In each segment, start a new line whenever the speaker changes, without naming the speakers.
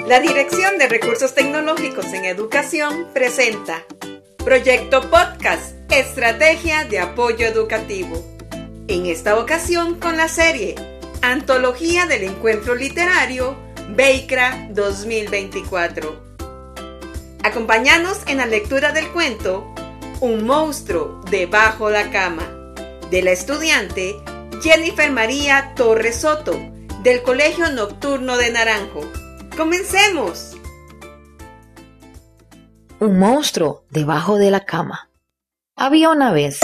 La Dirección de Recursos Tecnológicos en Educación presenta Proyecto Podcast, Estrategia de Apoyo Educativo. En esta ocasión con la serie Antología del Encuentro Literario BEICRA 2024. Acompáñanos en la lectura del cuento Un monstruo debajo la cama, de la estudiante Jennifer María Torres Soto, del Colegio Nocturno de Naranjo. ¡Comencemos!
Un monstruo debajo de la cama. Había una vez,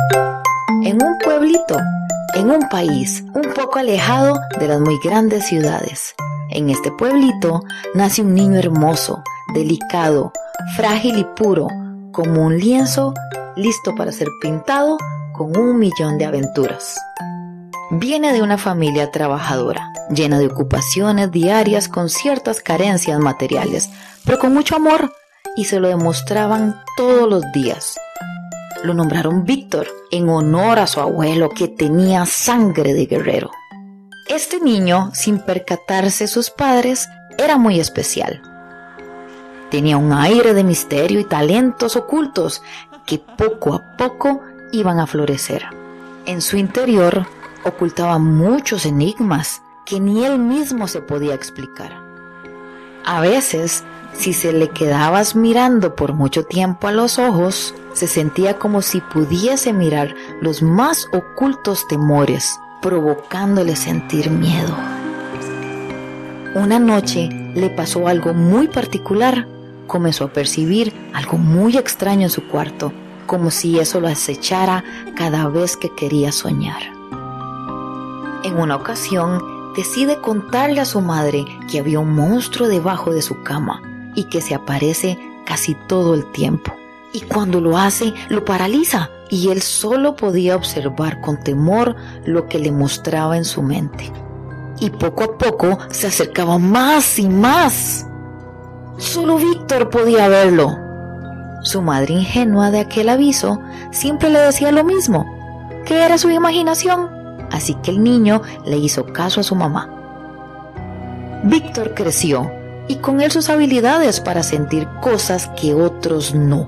en un pueblito, en un país un poco alejado de las muy grandes ciudades. En este pueblito nace un niño hermoso, delicado, frágil y puro, como un lienzo listo para ser pintado con 1.000.000 de aventuras. Viene de una familia trabajadora, llena de ocupaciones diarias con ciertas carencias materiales, pero con mucho amor, y se lo demostraban todos los días. Lo nombraron Víctor, en honor a su abuelo que tenía sangre de guerrero. Este niño, sin percatarse sus padres, era muy especial. Tenía un aire de misterio y talentos ocultos que poco a poco iban a florecer. En su interior ocultaba muchos enigmas que ni él mismo se podía explicar. A veces, si se le quedabas mirando por mucho tiempo a los ojos, se sentía como si pudiese mirar los más ocultos temores, provocándole sentir miedo. Una noche le pasó algo muy particular. Comenzó a percibir algo muy extraño en su cuarto, como si eso lo acechara cada vez que quería soñar. En una ocasión, decide contarle a su madre que había un monstruo debajo de su cama y que se aparece casi todo el tiempo. Y cuando lo hace, lo paraliza y él solo podía observar con temor lo que le mostraba en su mente. Y poco a poco se acercaba más y más. Solo Víctor podía verlo. Su madre, ingenua de aquel aviso, siempre le decía lo mismo, que era su imaginación. Así que el niño le hizo caso a su mamá. Víctor creció y con él sus habilidades para sentir cosas que otros no.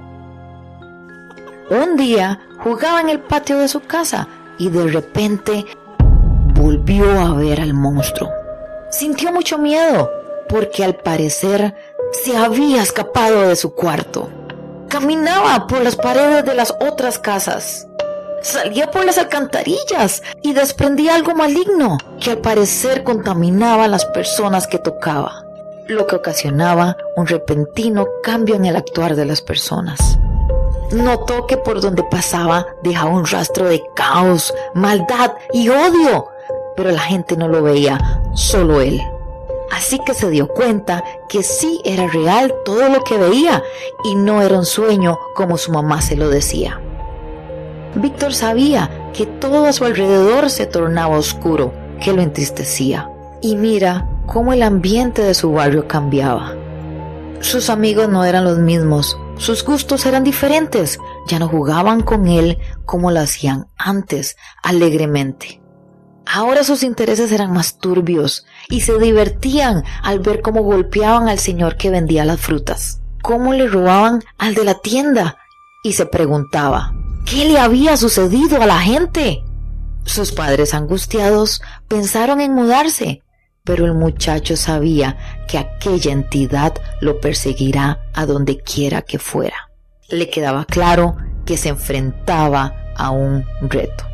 Un día jugaba en el patio de su casa y de repente volvió a ver al monstruo. Sintió mucho miedo porque al parecer se había escapado de su cuarto. Caminaba por las paredes de las otras casas. Salía por las alcantarillas y desprendía algo maligno que al parecer contaminaba a las personas que tocaba, lo que ocasionaba un repentino cambio en el actuar de las personas. Notó que por donde pasaba dejaba un rastro de caos, maldad y odio, pero la gente no lo veía, solo él. Así que se dio cuenta que sí era real todo lo que veía y no era un sueño como su mamá se lo decía. Víctor sabía que todo a su alrededor se tornaba oscuro, que lo entristecía. Y mira cómo el ambiente de su barrio cambiaba. Sus amigos no eran los mismos, sus gustos eran diferentes, ya no jugaban con él como lo hacían antes, alegremente. Ahora sus intereses eran más turbios y se divertían al ver cómo golpeaban al señor que vendía las frutas, cómo le robaban al de la tienda y se preguntaba, ¿qué le había sucedido a la gente? Sus padres, angustiados, pensaron en mudarse, pero el muchacho sabía que aquella entidad lo perseguirá a donde quiera que fuera. Le quedaba claro que se enfrentaba a un reto.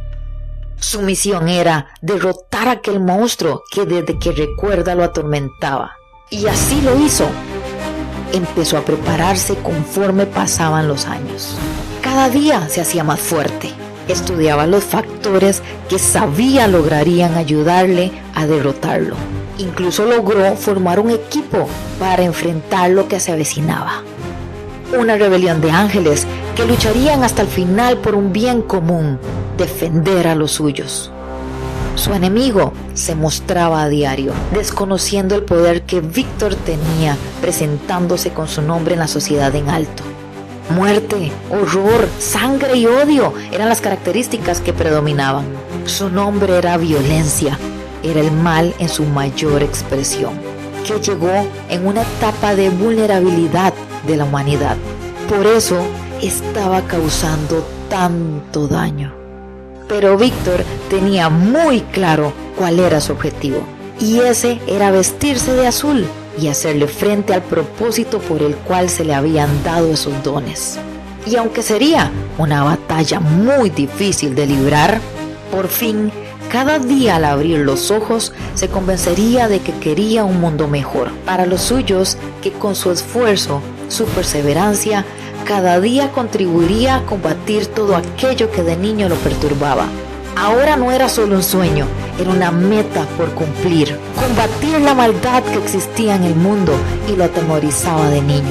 Su misión era derrotar a aquel monstruo que desde que recuerda lo atormentaba. Y así lo hizo. Empezó a prepararse conforme pasaban los años. Cada día se hacía más fuerte. Estudiaba los factores que sabía lograrían ayudarle a derrotarlo. Incluso logró formar un equipo para enfrentar lo que se avecinaba. Una rebelión de ángeles que lucharían hasta el final por un bien común, defender a los suyos. Su enemigo se mostraba a diario, desconociendo el poder que Víctor tenía, presentándose con su nombre en la sociedad en alto. Muerte, horror, sangre y odio eran las características que predominaban. Su nombre era violencia, era el mal en su mayor expresión. que llegó en una etapa de vulnerabilidad de la humanidad. Por eso estaba causando tanto daño. Pero Víctor tenía muy claro cuál era su objetivo, y ese era vestirse de azul y hacerle frente al propósito por el cual se le habían dado esos dones. Y aunque sería una batalla muy difícil de librar, por fin, cada día al abrir los ojos, se convencería de que quería un mundo mejor para los suyos, que con su esfuerzo, su perseverancia, cada día contribuiría a combatir todo aquello que de niño lo perturbaba. Ahora no era solo un sueño, era una meta por cumplir, combatir la maldad que existía en el mundo y lo atemorizaba de niño.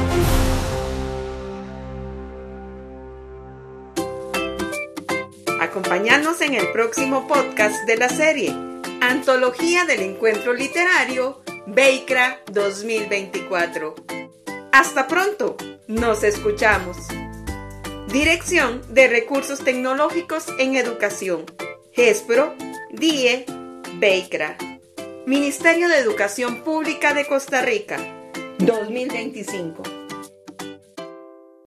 Acompáñanos en el próximo podcast de la serie Antología del Encuentro Literario BEICRA 2024. Hasta pronto, nos escuchamos. Dirección de Recursos Tecnológicos en Educación, GESPRO, DIE, BEICRA. Ministerio de Educación Pública de Costa Rica, 2025.